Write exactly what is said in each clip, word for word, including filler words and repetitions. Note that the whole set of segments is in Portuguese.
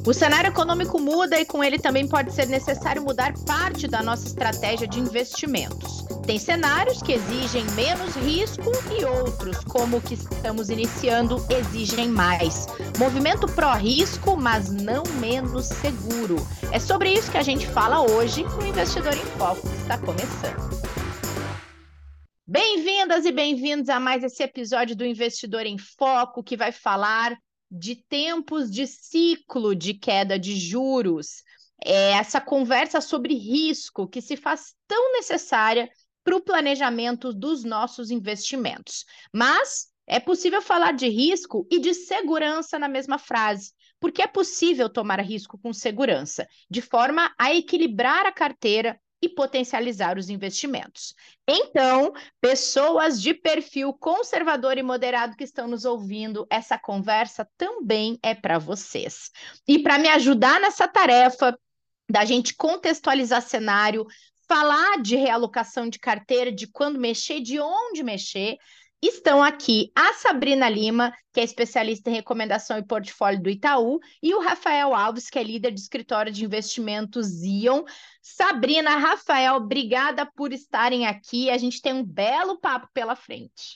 O cenário econômico muda e com ele também pode ser necessário mudar parte da nossa estratégia de investimentos. Tem cenários que exigem menos risco e outros, como o que estamos iniciando, exigem mais. Movimento pró-risco, mas não menos seguro. É sobre isso que a gente fala hoje no Investidor em Foco, que está começando. Bem-vindas e bem-vindos a mais esse episódio do Investidor em Foco, que vai falar de tempos de ciclo de queda de juros. É essa conversa sobre risco que se faz tão necessária para o planejamento dos nossos investimentos. Mas é possível falar de risco e de segurança na mesma frase, porque é possível tomar risco com segurança, de forma a equilibrar a carteira e potencializar os investimentos. Então, pessoas de perfil conservador e moderado que estão nos ouvindo, essa conversa também é para vocês. E para me ajudar nessa tarefa da gente contextualizar cenário, falar de realocação de carteira, de quando mexer, de onde mexer, estão aqui a Sabrina Lima, que é especialista em recomendação e portfólio do Itaú, e o Rafael Alves, que é líder de escritório de investimentos Ion. Sabrina, Rafael, obrigada por estarem aqui. A gente tem um belo papo pela frente.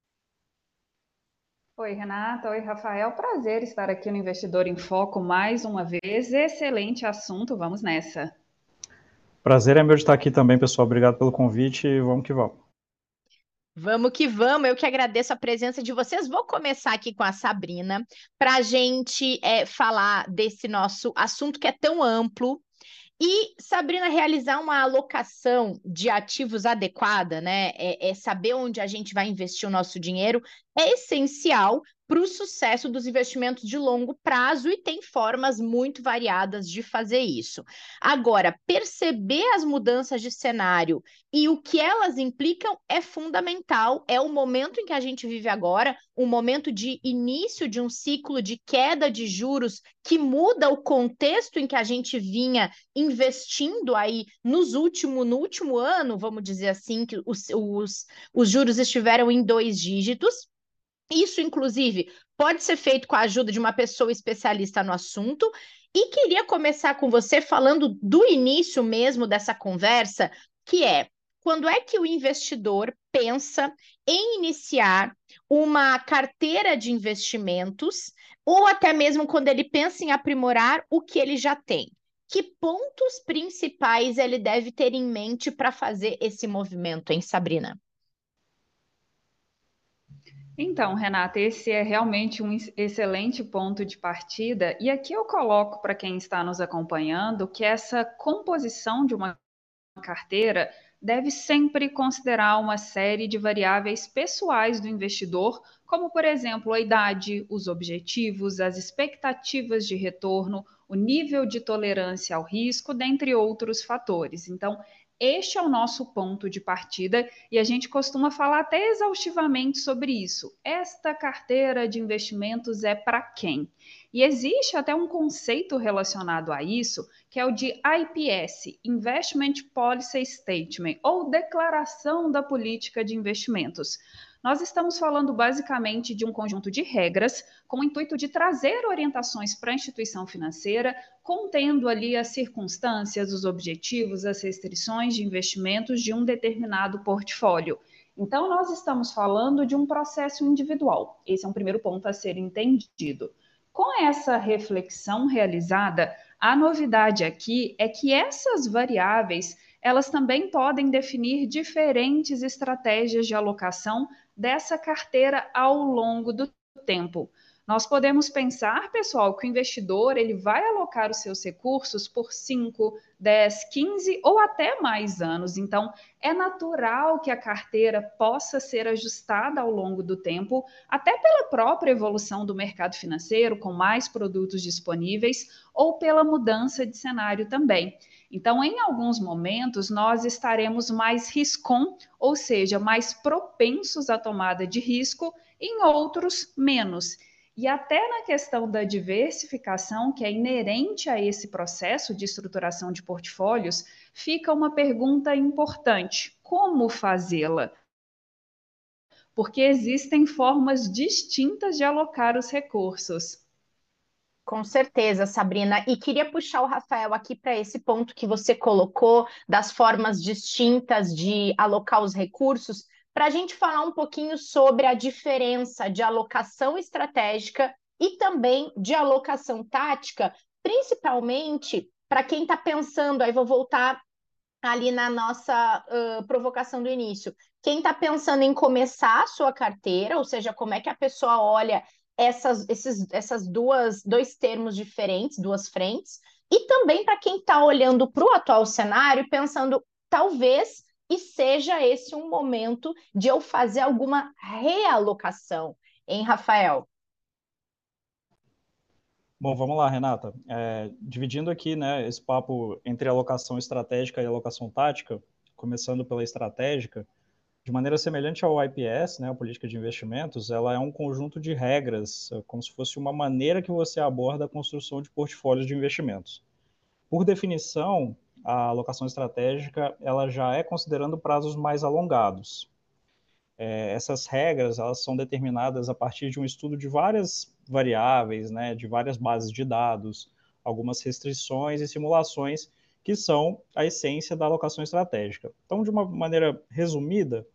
Oi, Renata. Oi, Rafael. Prazer estar aqui no Investidor em Foco mais uma vez. Excelente assunto. Vamos nessa. Prazer é meu de estar aqui também, pessoal. Obrigado pelo convite e vamos que vamos. Vamos que vamos, eu que agradeço a presença de vocês. Vou começar aqui com a Sabrina para a gente é, falar desse nosso assunto que é tão amplo. E, Sabrina, realizar uma alocação de ativos adequada, né? É, é saber onde a gente vai investir o nosso dinheiro, é essencial para o sucesso dos investimentos de longo prazo e tem formas muito variadas de fazer isso. Agora, perceber as mudanças de cenário e o que elas implicam é fundamental, é o momento em que a gente vive agora, um momento de início de um ciclo de queda de juros que muda o contexto em que a gente vinha investindo aí nos último, no último ano, vamos dizer assim, que os, os, os juros estiveram em dois dígitos. Isso, inclusive, pode ser feito com a ajuda de uma pessoa especialista no assunto. E queria começar com você falando do início mesmo dessa conversa, que é quando é que o investidor pensa em iniciar uma carteira de investimentos, ou até mesmo quando ele pensa em aprimorar o que ele já tem. Que pontos principais ele deve ter em mente para fazer esse movimento, hein, Sabrina? Então, Renata, esse é realmente um excelente ponto de partida. E aqui eu coloco para quem está nos acompanhando que essa composição de uma carteira deve sempre considerar uma série de variáveis pessoais do investidor, como, por exemplo, a idade, os objetivos, as expectativas de retorno, o nível de tolerância ao risco, dentre outros fatores. Então, este é o nosso ponto de partida e a gente costuma falar até exaustivamente sobre isso. Esta carteira de investimentos é para quem? E existe até um conceito relacionado a isso, que é o de I P S, Investment Policy Statement, ou Declaração da Política de Investimentos. Nós estamos falando basicamente de um conjunto de regras com o intuito de trazer orientações para a instituição financeira, contendo ali as circunstâncias, os objetivos, as restrições de investimentos de um determinado portfólio. Então, nós estamos falando de um processo individual. Esse é um primeiro ponto a ser entendido. Com essa reflexão realizada, a novidade aqui é que essas variáveis, elas também podem definir diferentes estratégias de alocação dessa carteira ao longo do tempo. Nós podemos pensar, pessoal, que o investidor ele vai alocar os seus recursos por cinco, dez, quinze ou até mais anos. Então, é natural que a carteira possa ser ajustada ao longo do tempo, até pela própria evolução do mercado financeiro, com mais produtos disponíveis, ou pela mudança de cenário também. Então, em alguns momentos, nós estaremos mais riscon, ou seja, mais propensos à tomada de risco, em outros, menos. E até na questão da diversificação, que é inerente a esse processo de estruturação de portfólios, fica uma pergunta importante: como fazê-la? Porque existem formas distintas de alocar os recursos. Com certeza, Sabrina. E queria puxar o Rafael aqui para esse ponto que você colocou das formas distintas de alocar os recursos, para a gente falar um pouquinho sobre a diferença de alocação estratégica e também de alocação tática, principalmente para quem está pensando, aí vou voltar ali na nossa uh, provocação do início. Quem está pensando em começar a sua carteira, ou seja, como é que a pessoa olha essas, esses, essas duas dois termos diferentes, duas frentes, e também para quem está olhando para o atual cenário e pensando, talvez e seja esse um momento de eu fazer alguma realocação, hein, Rafael? Bom, vamos lá, Renata. É, dividindo aqui, né, esse papo entre alocação estratégica e alocação tática, começando pela estratégica, de maneira semelhante ao I P S, né, a política de investimentos, ela é um conjunto de regras, como se fosse uma maneira que você aborda a construção de portfólios de investimentos. Por definição, a alocação estratégica ela já é considerando prazos mais alongados. É, essas regras elas são determinadas a partir de um estudo de várias variáveis, né, de várias bases de dados, algumas restrições e simulações que são a essência da alocação estratégica. Então, de uma maneira resumida,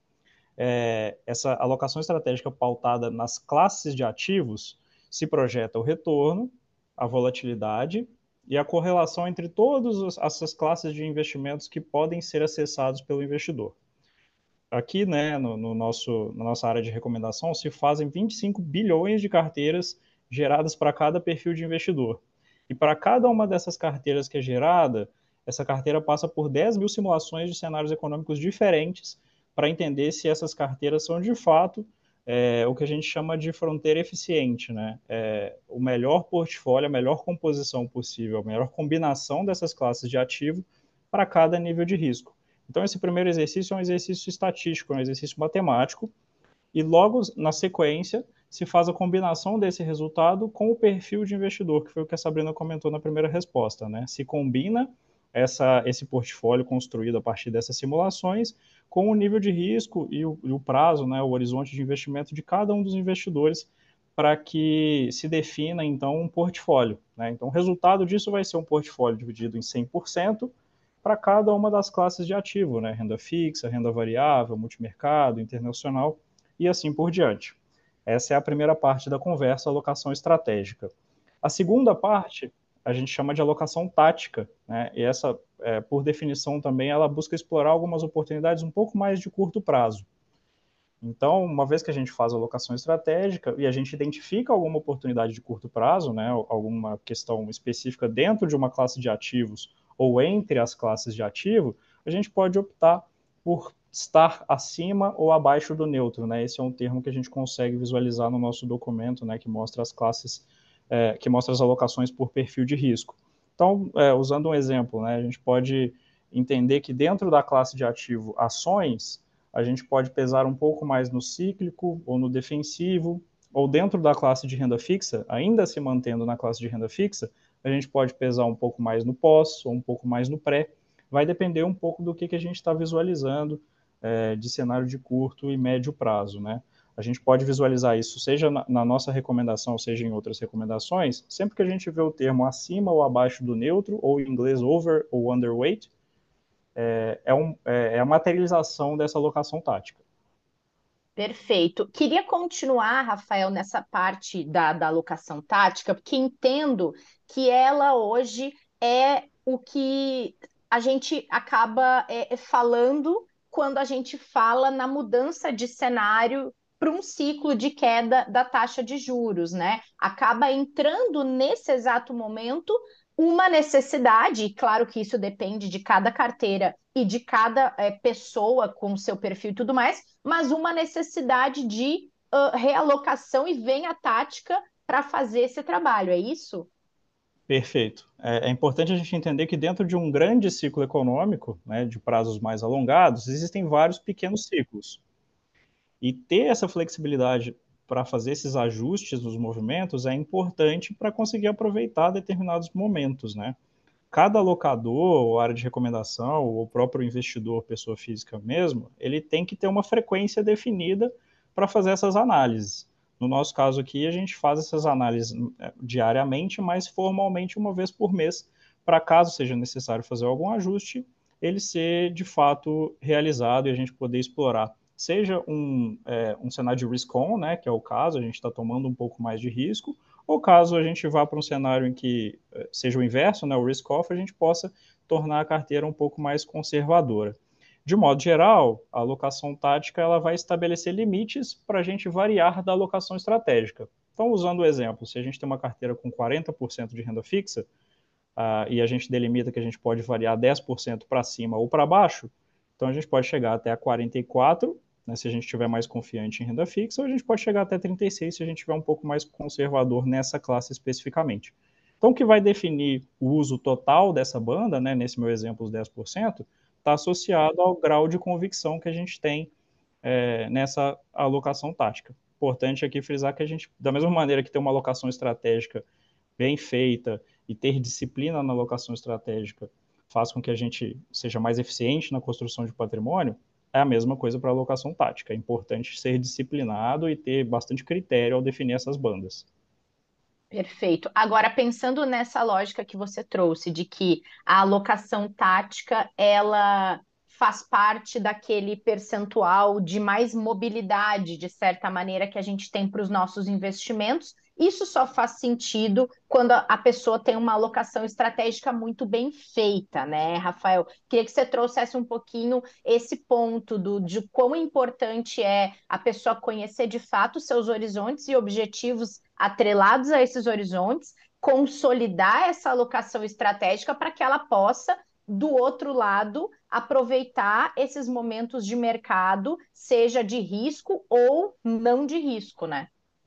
é, essa alocação estratégica pautada nas classes de ativos se projeta o retorno, a volatilidade e a correlação entre todas essas classes de investimentos que podem ser acessados pelo investidor. Aqui, né, no, no nosso, na nossa área de recomendação, se fazem vinte e cinco bilhões de carteiras geradas para cada perfil de investidor. E para cada uma dessas carteiras que é gerada, essa carteira passa por dez mil simulações de cenários econômicos diferentes para entender se essas carteiras são, de fato, é, o que a gente chama de fronteira eficiente, né? É, o melhor portfólio, a melhor composição possível, a melhor combinação dessas classes de ativo para cada nível de risco. Então, esse primeiro exercício é um exercício estatístico, é um exercício matemático, e logo na sequência se faz a combinação desse resultado com o perfil de investidor, que foi o que a Sabrina comentou na primeira resposta, né? Se combina essa, esse portfólio construído a partir dessas simulações com o nível de risco e o, e o prazo, né, o horizonte de investimento de cada um dos investidores para que se defina, então, um portfólio, né? Então, o resultado disso vai ser um portfólio dividido em cem por cento para cada uma das classes de ativo, né? Renda fixa, renda variável, multimercado, internacional e assim por diante. Essa é a primeira parte da conversa, alocação estratégica. A segunda parte a gente chama de alocação tática, né? E essa, é, por definição também, ela busca explorar algumas oportunidades um pouco mais de curto prazo. Então, uma vez que a gente faz a alocação estratégica e a gente identifica alguma oportunidade de curto prazo, né, alguma questão específica dentro de uma classe de ativos ou entre as classes de ativo, a gente pode optar por estar acima ou abaixo do neutro, né? Esse é um termo que a gente consegue visualizar no nosso documento, né, que mostra as classes, é, que mostra as alocações por perfil de risco. Então, é, usando um exemplo, né, a gente pode entender que dentro da classe de ativo ações, a gente pode pesar um pouco mais no cíclico ou no defensivo, ou dentro da classe de renda fixa, ainda se mantendo na classe de renda fixa, a gente pode pesar um pouco mais no pós ou um pouco mais no pré. Vai depender um pouco do que, que a gente está visualizando é, de cenário de curto e médio prazo, né? A gente pode visualizar isso, seja na, na nossa recomendação, seja em outras recomendações, sempre que a gente vê o termo acima ou abaixo do neutro, ou em inglês over ou underweight, é, é, um, é, é a materialização dessa alocação tática. Perfeito. Queria continuar, Rafael, nessa parte da, da alocação tática, porque entendo que ela hoje é o que a gente acaba é, é falando quando a gente fala na mudança de cenário para um ciclo de queda da taxa de juros, né? Acaba entrando nesse exato momento uma necessidade, e claro que isso depende de cada carteira e de cada é, pessoa com seu perfil e tudo mais, mas uma necessidade de uh, realocação e vem a tática para fazer esse trabalho, é isso? Perfeito. É, é importante a gente entender que dentro de um grande ciclo econômico, né, de prazos mais alongados, existem vários pequenos ciclos. E ter essa flexibilidade para fazer esses ajustes nos movimentos é importante para conseguir aproveitar determinados momentos, né? Cada alocador, ou área de recomendação, ou o próprio investidor, pessoa física mesmo, ele tem que ter uma frequência definida para fazer essas análises. No nosso caso aqui, a gente faz essas análises diariamente, mas formalmente uma vez por mês, para caso seja necessário fazer algum ajuste, ele ser de fato realizado e a gente poder explorar. Seja um, é, um cenário de risk-on, né, que é o caso, a gente está tomando um pouco mais de risco, ou caso a gente vá para um cenário em que seja o inverso, né, o risk-off, a gente possa tornar a carteira um pouco mais conservadora. De modo geral, a alocação tática ela vai estabelecer limites para a gente variar da alocação estratégica. Então, usando o exemplo, se a gente tem uma carteira com quarenta por cento de renda fixa, uh, e a gente delimita que a gente pode variar dez por cento para cima ou para baixo, então a gente pode chegar até a quarenta e quatro por cento, né, se a gente estiver mais confiante em renda fixa, ou a gente pode chegar até trinta e seis por cento se a gente estiver um pouco mais conservador nessa classe especificamente. Então, o que vai definir o uso total dessa banda, né, nesse meu exemplo, os dez por cento, está associado ao grau de convicção que a gente tem é, nessa alocação tática. Importante aqui frisar que a gente, da mesma maneira que ter uma alocação estratégica bem feita e ter disciplina na alocação estratégica faz com que a gente seja mais eficiente na construção de patrimônio, é a mesma coisa para a alocação tática. É importante ser disciplinado e ter bastante critério ao definir essas bandas. Perfeito. Agora, pensando nessa lógica que você trouxe, de que a alocação tática, ela faz parte daquele percentual de mais mobilidade, de certa maneira, que a gente tem para os nossos investimentos. Isso só faz sentido quando a pessoa tem uma alocação estratégica muito bem feita, né, Rafael? Queria que você trouxesse um pouquinho esse ponto do, de quão importante é a pessoa conhecer de fato seus horizontes e objetivos atrelados a esses horizontes, consolidar essa alocação estratégica para que ela possa, do outro lado, aproveitar esses momentos de mercado, seja de risco ou não de risco, né?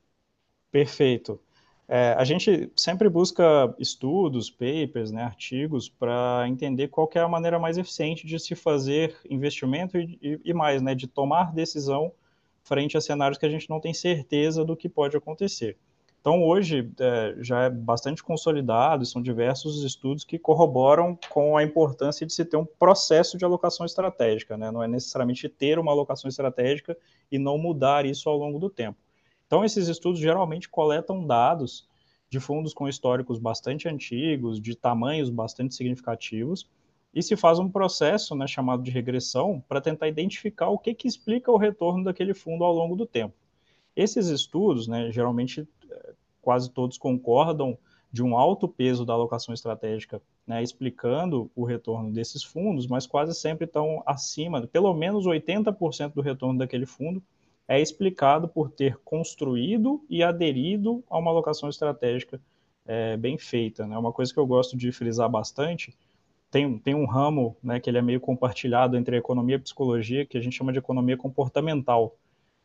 Perfeito. É, a gente sempre busca estudos, papers, né, artigos, para entender qual que é a maneira mais eficiente de se fazer investimento e, e, e mais, né, de tomar decisão frente a cenários que a gente não tem certeza do que pode acontecer. Então, hoje, é, já é bastante consolidado, são diversos estudos que corroboram com a importância de se ter um processo de alocação estratégica, né? Não é necessariamente ter uma alocação estratégica e não mudar isso ao longo do tempo. Então, esses estudos geralmente coletam dados de fundos com históricos bastante antigos, de tamanhos bastante significativos, e se faz um processo, né, chamado de regressão para tentar identificar o que, que explica o retorno daquele fundo ao longo do tempo. Esses estudos, né, geralmente quase todos concordam de um alto peso da alocação estratégica, né, explicando o retorno desses fundos, mas quase sempre estão acima, pelo menos oitenta por cento do retorno daquele fundo é explicado por ter construído e aderido a uma alocação estratégica é, bem feita. Né? Uma coisa que eu gosto de frisar bastante, tem, tem um ramo, né, que ele é meio compartilhado entre a economia e a psicologia, que a gente chama de economia comportamental.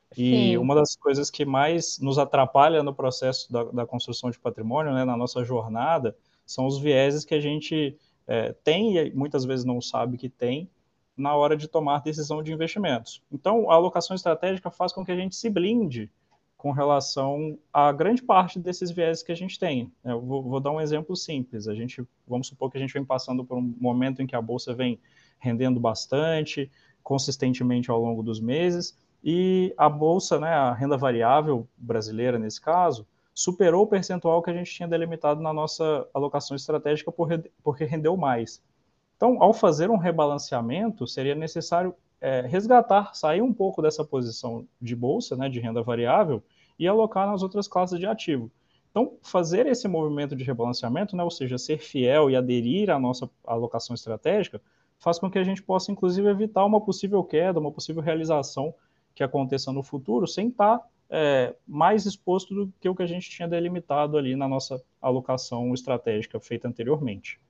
E Sim. uma das coisas que mais nos atrapalha no processo da, da construção de patrimônio, né, na nossa jornada, são os vieses que a gente é, tem e muitas vezes não sabe que tem na hora de tomar decisão de investimentos. Então, a alocação estratégica faz com que a gente se blinde com relação a grande parte desses vieses que a gente tem. Eu vou, vou dar um exemplo simples. A gente, vamos supor que a gente vem passando por um momento em que a bolsa vem rendendo bastante, consistentemente ao longo dos meses, e a bolsa, né, a renda variável brasileira nesse caso, superou o percentual que a gente tinha delimitado na nossa alocação estratégica porque rendeu mais. Então, ao fazer um rebalanceamento, seria necessário é, resgatar, sair um pouco dessa posição de bolsa, né, de renda variável, e alocar nas outras classes de ativo. Então, fazer esse movimento de rebalanceamento, né, ou seja, ser fiel e aderir à nossa alocação estratégica, faz com que a gente possa, inclusive, evitar uma possível queda, uma possível realização que aconteça no futuro, sem estar é, mais exposto do que o que a gente tinha delimitado ali na nossa alocação estratégica feita anteriormente.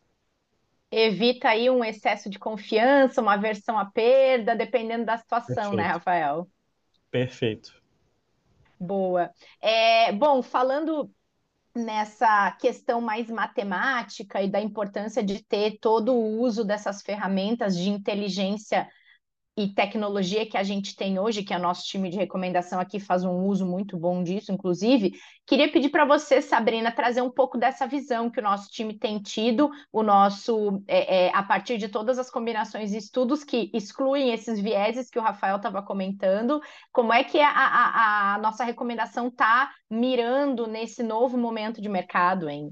Evita aí um excesso de confiança, uma aversão à perda, dependendo da situação, né, Perfeito. Rafael? Perfeito. Boa. É, bom, falando nessa questão mais matemática e da importância de ter todo o uso dessas ferramentas de inteligência e tecnologia que a gente tem hoje, que é o nosso time de recomendação aqui faz um uso muito bom disso, inclusive, queria pedir para você, Sabrina, trazer um pouco dessa visão que o nosso time tem tido, o nosso, é, é, a partir de todas as combinações e estudos que excluem esses vieses que o Rafael estava comentando, como é que a, a, a nossa recomendação está mirando nesse novo momento de mercado, hein?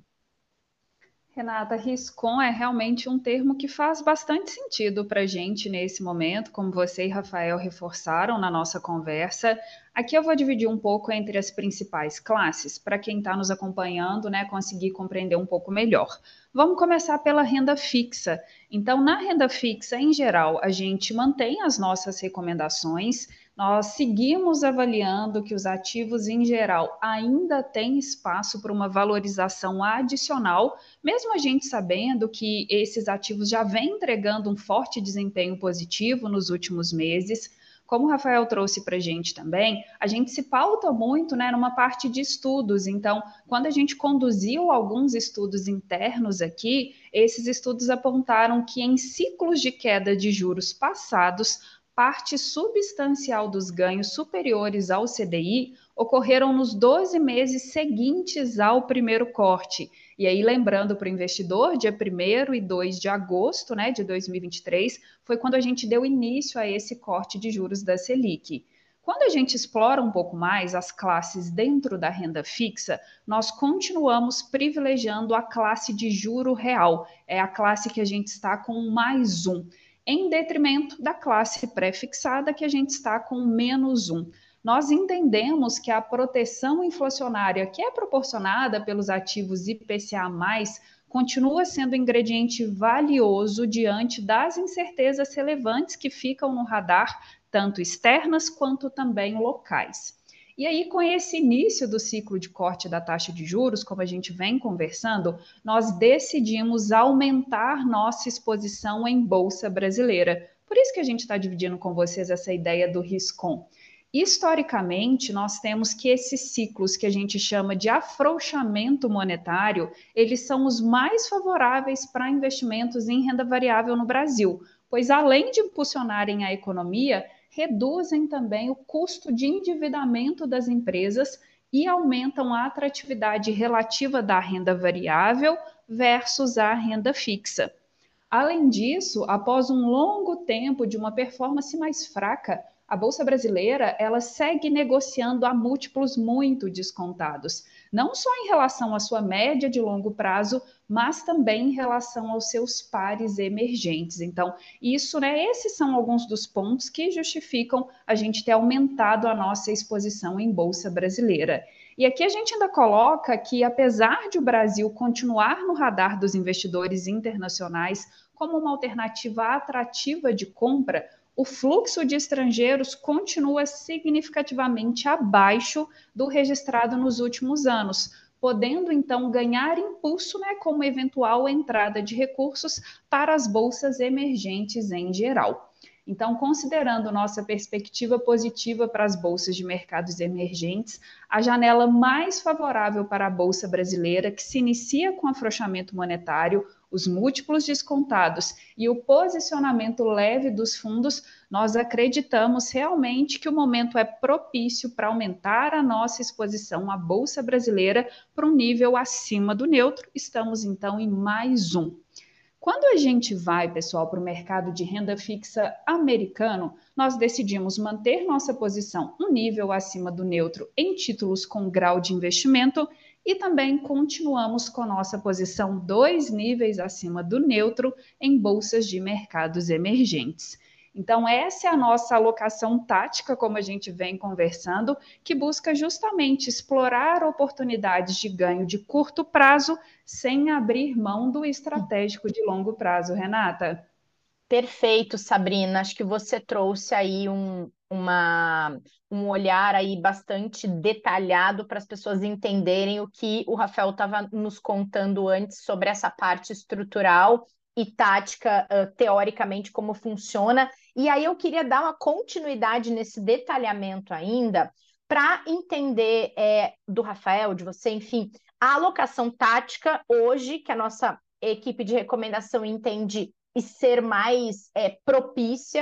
Renata, riscon é realmente um termo que faz bastante sentido para a gente nesse momento, como você e Rafael reforçaram na nossa conversa. Aqui eu vou dividir um pouco entre as principais classes, para quem está nos acompanhando, né, conseguir compreender um pouco melhor. Vamos começar pela renda fixa. Então, na renda fixa, em geral, a gente mantém as nossas recomendações. Nós seguimos avaliando que os ativos, em geral, ainda têm espaço para uma valorização adicional, mesmo a gente sabendo que esses ativos já vêm entregando um forte desempenho positivo nos últimos meses. Como o Rafael trouxe para a gente também, a gente se pauta muito, né, numa parte de estudos. Então, quando a gente conduziu alguns estudos internos aqui, esses estudos apontaram que em ciclos de queda de juros passados, parte substancial dos ganhos superiores ao C D I ocorreram nos doze meses seguintes ao primeiro corte. E aí, lembrando para o investidor, dia primeiro e dois de agosto, né, de dois mil e vinte e três, foi quando a gente deu início a esse corte de juros da Selic. Quando a gente explora um pouco mais as classes dentro da renda fixa, nós continuamos privilegiando a classe de juro real. É a classe que a gente está com mais um, em detrimento da classe pré-fixada, que a gente está com menos um. Nós entendemos que a proteção inflacionária que é proporcionada pelos ativos I P C A mais, continua sendo um ingrediente valioso diante das incertezas relevantes que ficam no radar, tanto externas quanto também locais. E aí, com esse início do ciclo de corte da taxa de juros, como a gente vem conversando, nós decidimos aumentar nossa exposição em Bolsa Brasileira. Por isso que a gente está dividindo com vocês essa ideia do riscon. Historicamente, nós temos que esses ciclos que a gente chama de afrouxamento monetário, eles são os mais favoráveis para investimentos em renda variável no Brasil, pois além de impulsionarem a economia, reduzem também o custo de endividamento das empresas e aumentam a atratividade relativa da renda variável versus a renda fixa. Além disso, após um longo tempo de uma performance mais fraca, a Bolsa Brasileira ela segue negociando a múltiplos muito descontados, não só em relação à sua média de longo prazo, mas também em relação aos seus pares emergentes. Então, isso, né, esses são alguns dos pontos que justificam a gente ter aumentado a nossa exposição em Bolsa Brasileira. E aqui a gente ainda coloca que, apesar de o Brasil continuar no radar dos investidores internacionais como uma alternativa atrativa de compra, o fluxo de estrangeiros continua significativamente abaixo do registrado nos últimos anos, podendo então ganhar impulso, né, como eventual entrada de recursos para as bolsas emergentes em geral. Então, considerando nossa perspectiva positiva para as bolsas de mercados emergentes, a janela mais favorável para a Bolsa Brasileira, que se inicia com afrouxamento monetário, os múltiplos descontados e o posicionamento leve dos fundos, nós acreditamos realmente que o momento é propício para aumentar a nossa exposição à Bolsa Brasileira para um nível acima do neutro. Estamos, então, em mais um. Quando a gente vai, pessoal, para o mercado de renda fixa americano, nós decidimos manter nossa posição um nível acima do neutro em títulos com grau de investimento e também continuamos com nossa posição dois níveis acima do neutro em bolsas de mercados emergentes. Então, essa é a nossa alocação tática, como a gente vem conversando, que busca justamente explorar oportunidades de ganho de curto prazo sem abrir mão do estratégico de longo prazo, Renata. Perfeito, Sabrina. Acho que você trouxe aí um, uma, um olhar aí bastante detalhado para as pessoas entenderem o que o Rafael estava nos contando antes sobre essa parte estrutural e tática, uh, teoricamente, como funciona. E aí eu queria dar uma continuidade nesse detalhamento ainda para entender é, do Rafael, de você, enfim, a alocação tática hoje, que a nossa equipe de recomendação entende e ser mais é, propícia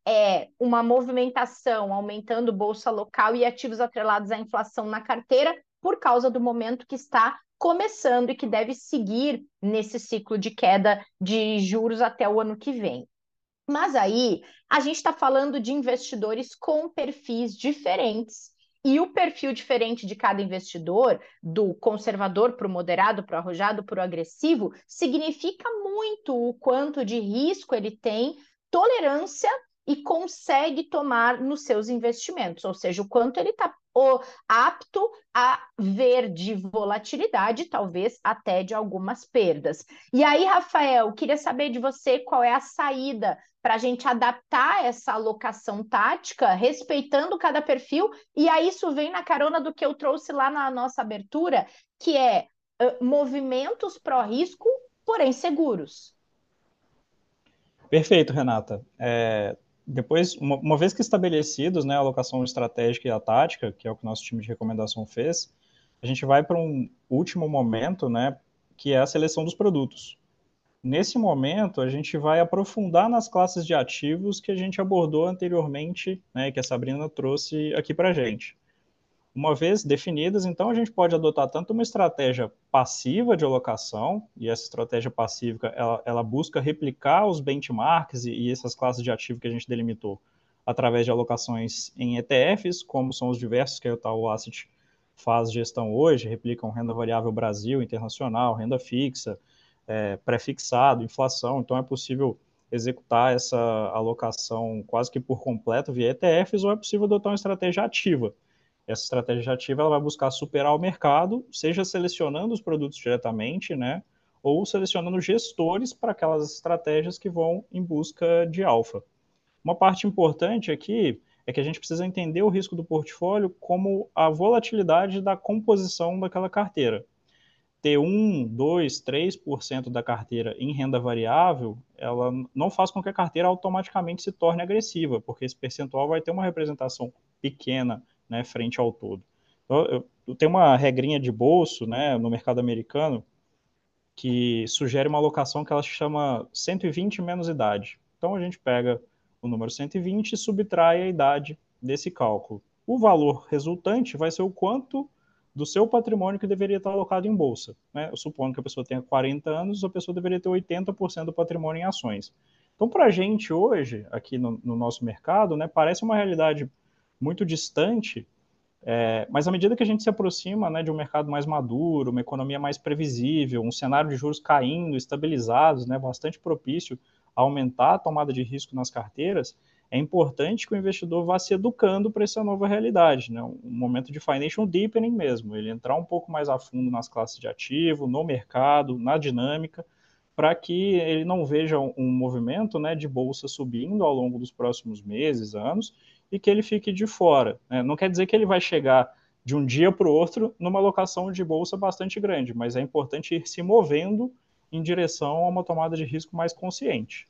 é uma movimentação aumentando bolsa local e ativos atrelados à inflação na carteira por causa do momento que está começando e que deve seguir nesse ciclo de queda de juros até o ano que vem. Mas aí a gente está falando de investidores com perfis diferentes. E o perfil diferente de cada investidor, do conservador para o moderado, para o arrojado, para o agressivo, significa muito o quanto de risco ele tem, tolerância e consegue tomar nos seus investimentos, ou seja, o quanto ele está apto a ver de volatilidade, talvez até de algumas perdas. E aí, Rafael, queria saber de você qual é a saída para a gente adaptar essa alocação tática, respeitando cada perfil, e aí isso vem na carona do que eu trouxe lá na nossa abertura, que é uh, movimentos pró-risco, porém seguros. Perfeito, Renata. É, depois, uma, uma vez que estabelecidos, né, a alocação estratégica e a tática, que é o que o nosso time de recomendação fez, a gente vai para um último momento, né, que é a seleção dos produtos. Nesse momento, a gente vai aprofundar nas classes de ativos que a gente abordou anteriormente, né, que a Sabrina trouxe aqui para a gente. Uma vez definidas, então a gente pode adotar tanto uma estratégia passiva de alocação, e essa estratégia passiva ela, ela busca replicar os benchmarks e, e essas classes de ativo que a gente delimitou através de alocações em E T Fs, como são os diversos que a Itaú Asset faz gestão hoje, replicam renda variável Brasil, internacional, renda fixa, é, pré-fixado, inflação, então é possível executar essa alocação quase que por completo via E T Fs, ou é possível adotar uma estratégia ativa. Essa estratégia ativa ela vai buscar superar o mercado, seja selecionando os produtos diretamente, né, ou selecionando gestores para aquelas estratégias que vão em busca de alfa. Uma parte importante aqui é que a gente precisa entender o risco do portfólio como a volatilidade da composição daquela carteira. Ter um, dois, três por cento da carteira em renda variável, ela não faz com que a carteira automaticamente se torne agressiva, porque esse percentual vai ter uma representação pequena, né, frente ao todo. Então, eu, eu tenho uma regrinha de bolso, né, no mercado americano que sugere uma alocação que ela chama cento e vinte menos idade. Então a gente pega o número cento e vinte e subtrai a idade desse cálculo. O valor resultante vai ser o quanto do seu patrimônio que deveria estar alocado em bolsa. Né? Eu supondo que a pessoa tenha quarenta anos, a pessoa deveria ter oitenta por cento do patrimônio em ações. Então, para a gente hoje, aqui no, no nosso mercado, né, parece uma realidade muito distante, é, mas à medida que a gente se aproxima, né, de um mercado mais maduro, uma economia mais previsível, um cenário de juros caindo, estabilizados, né, bastante propício a aumentar a tomada de risco nas carteiras, é importante que o investidor vá se educando para essa nova realidade, né, um momento de financial deepening mesmo, ele entrar um pouco mais a fundo nas classes de ativo, no mercado, na dinâmica, para que ele não veja um, um movimento, né, de bolsa subindo ao longo dos próximos meses, anos, e que ele fique de fora. Né? Não quer dizer que ele vai chegar de um dia para o outro numa alocação de bolsa bastante grande, mas é importante ir se movendo em direção a uma tomada de risco mais consciente.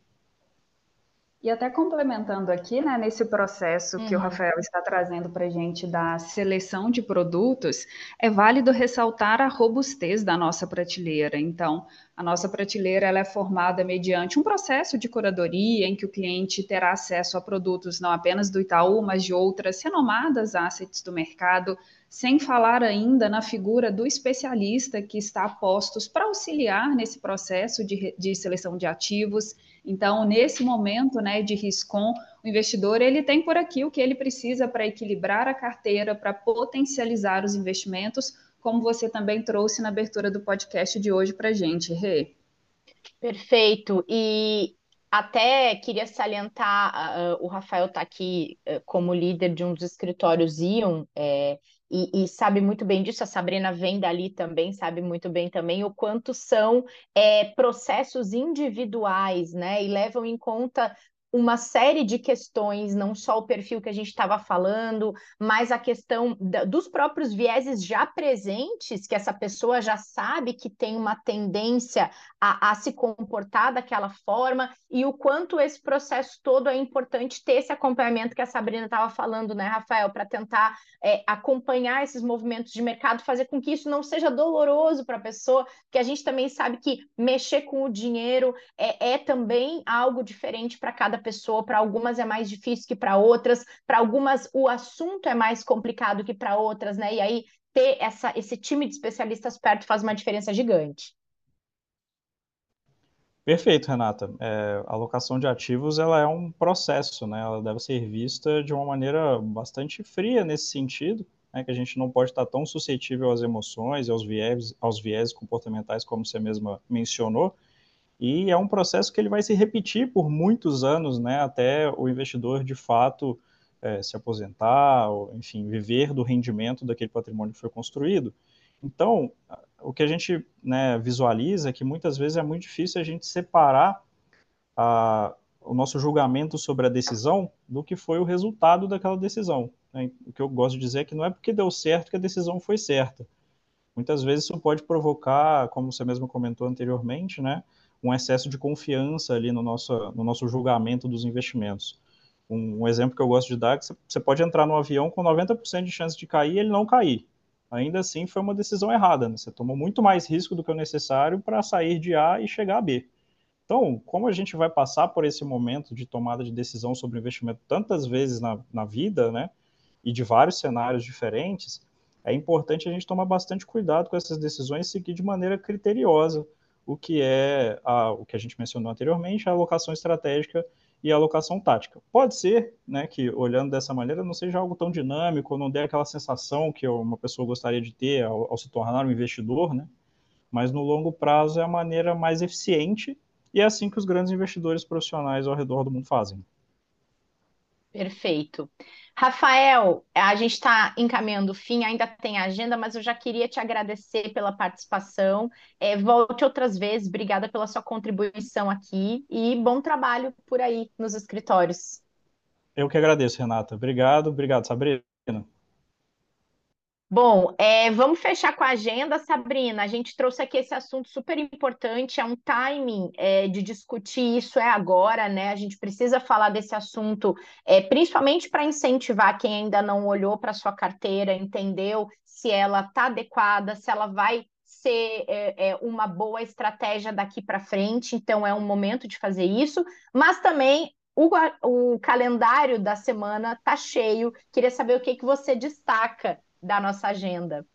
E até complementando aqui, né, nesse processo que Uhum. o Rafael está trazendo para a gente da seleção de produtos, é válido ressaltar a robustez da nossa prateleira. Então, a nossa prateleira ela é formada mediante um processo de curadoria em que o cliente terá acesso a produtos não apenas do Itaú, mas de outras renomadas assets do mercado, sem falar ainda na figura do especialista que está a postos para auxiliar nesse processo de, de seleção de ativos. Então, nesse momento, né, de riscon, o investidor ele tem por aqui o que ele precisa para equilibrar a carteira, para potencializar os investimentos, como você também trouxe na abertura do podcast de hoje para a gente, Rê. Perfeito. E até queria salientar, uh, o Rafael está aqui uh, como líder de um dos escritórios Ion, é, e, e sabe muito bem disso, a Sabrina vem dali também, sabe muito bem também o quanto são é, processos individuais, né? E levam em conta uma série de questões, não só o perfil que a gente estava falando, mas a questão da, dos próprios vieses já presentes, que essa pessoa já sabe que tem uma tendência a, a se comportar daquela forma, e o quanto esse processo todo é importante ter esse acompanhamento que a Sabrina estava falando, né, Rafael, para tentar é, acompanhar esses movimentos de mercado, fazer com que isso não seja doloroso para a pessoa, porque a gente também sabe que mexer com o dinheiro é, é também algo diferente para cada pessoa, para algumas é mais difícil que para outras, para algumas o assunto é mais complicado que para outras, né? E aí ter essa, esse time de especialistas perto faz uma diferença gigante. Perfeito, Renata. É, a alocação de ativos ela é um processo, né? Ela deve ser vista de uma maneira bastante fria nesse sentido, né? Que a gente não pode estar tão suscetível às emoções e aos viés, aos viés comportamentais, como você mesma mencionou. E é um processo que ele vai se repetir por muitos anos, né? Até o investidor de fato é, se aposentar, ou, enfim, viver do rendimento daquele patrimônio que foi construído. Então, o que a gente, né, visualiza é que muitas vezes é muito difícil a gente separar a, o nosso julgamento sobre a decisão do que foi o resultado daquela decisão, né? O que eu gosto de dizer é que não é porque deu certo que a decisão foi certa. Muitas vezes isso pode provocar, como você mesmo comentou anteriormente, né, um excesso de confiança ali no nosso, no nosso julgamento dos investimentos. Um, um exemplo que eu gosto de dar é que você pode entrar no avião com noventa por cento de chance de cair e ele não cair. Ainda assim, foi uma decisão errada, né? Você tomou muito mais risco do que o necessário para sair de A e chegar a B. Então, como a gente vai passar por esse momento de tomada de decisão sobre investimento tantas vezes na, na vida, né, e de vários cenários diferentes, é importante a gente tomar bastante cuidado com essas decisões e seguir de maneira criteriosa o que é a, o que a gente mencionou anteriormente, a alocação estratégica e a alocação tática. Pode ser, né, que olhando dessa maneira não seja algo tão dinâmico, não dê aquela sensação que uma pessoa gostaria de ter ao, ao se tornar um investidor, né, mas no longo prazo é a maneira mais eficiente e é assim que os grandes investidores profissionais ao redor do mundo fazem. Perfeito. Rafael, a gente está encaminhando o fim, ainda tem agenda, mas eu já queria te agradecer pela participação. É, volte outras vezes, obrigada pela sua contribuição aqui e bom trabalho por aí nos escritórios. Eu que agradeço, Renata. Obrigado, obrigado, Sabrina. Bom, é, vamos fechar com a agenda, Sabrina. A gente trouxe aqui esse assunto super importante, é um timing é, de discutir isso é agora, né? A gente precisa falar desse assunto, é, principalmente para incentivar quem ainda não olhou para sua carteira, entendeu se ela está adequada, se ela vai ser é, é, uma boa estratégia daqui para frente. Então, é um momento de fazer isso, mas também o, o calendário da semana está cheio. Queria saber o que que você destaca da nossa agenda.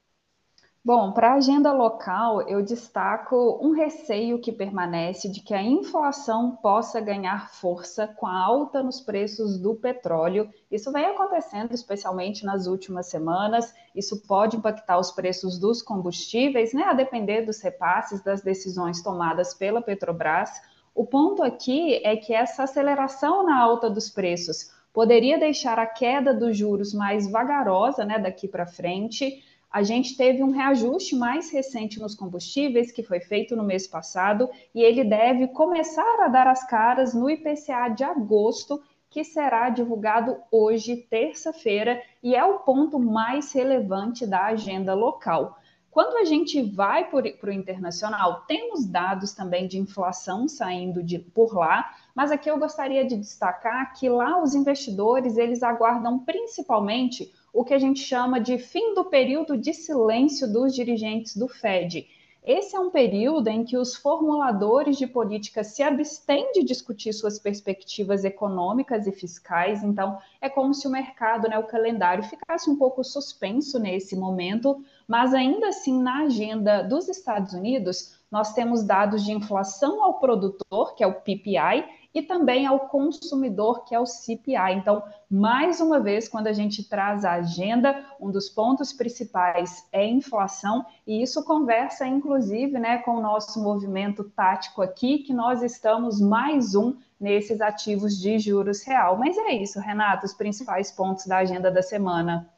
Bom, para a agenda local, eu destaco um receio que permanece de que a inflação possa ganhar força com a alta nos preços do petróleo. Isso vem acontecendo especialmente nas últimas semanas. Isso pode impactar os preços dos combustíveis, né, a depender dos repasses das decisões tomadas pela Petrobras. O ponto aqui é que essa aceleração na alta dos preços poderia deixar a queda dos juros mais vagarosa, né, daqui para frente. A gente teve um reajuste mais recente nos combustíveis, que foi feito no mês passado, e ele deve começar a dar as caras no I P C A de agosto, que será divulgado hoje, terça-feira, e é o ponto mais relevante da agenda local. Quando a gente vai para o internacional, temos dados também de inflação saindo de, por lá, mas aqui eu gostaria de destacar que lá os investidores eles aguardam principalmente o que a gente chama de fim do período de silêncio dos dirigentes do Fed. Esse é um período em que os formuladores de política se abstêm de discutir suas perspectivas econômicas e fiscais, então é como se o mercado, né, o calendário ficasse um pouco suspenso nesse momento, mas ainda assim na agenda dos Estados Unidos nós temos dados de inflação ao produtor, que é o P P I, e também ao consumidor, que é o C P I. Então, mais uma vez, quando a gente traz a agenda, um dos pontos principais é inflação, e isso conversa, inclusive, né, com o nosso movimento tático aqui, que nós estamos mais um nesses ativos de juros real. Mas é isso, Renato, os principais pontos da agenda da semana.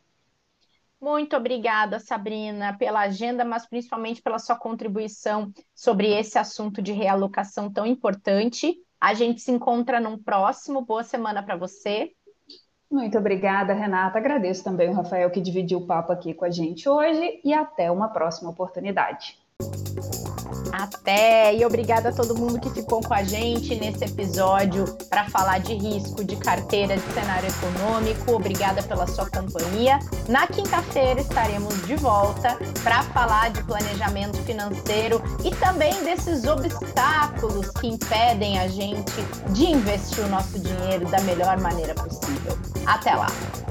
Muito obrigada, Sabrina, pela agenda, mas principalmente pela sua contribuição sobre esse assunto de realocação tão importante. A gente se encontra num próximo. Boa semana para você. Muito obrigada, Renata. Agradeço também o Rafael que dividiu o papo aqui com a gente hoje e até uma próxima oportunidade. Até! E obrigada a todo mundo que ficou com a gente nesse episódio para falar de risco, de carteira, de cenário econômico. Obrigada pela sua companhia. Na quinta-feira estaremos de volta para falar de planejamento financeiro e também desses obstáculos que impedem a gente de investir o nosso dinheiro da melhor maneira possível. Até lá!